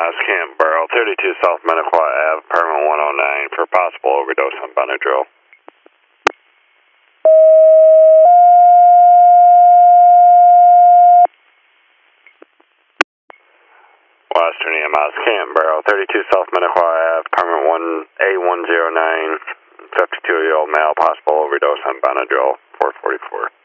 EMS, Campbell, 32 South Minnequa Ave, apartment 109, for possible overdose on Benadryl. Western EMS, Campbell, 32 South Minnequa Ave, apartment 1A109, 52-year-old male, possible overdose on Benadryl, 444.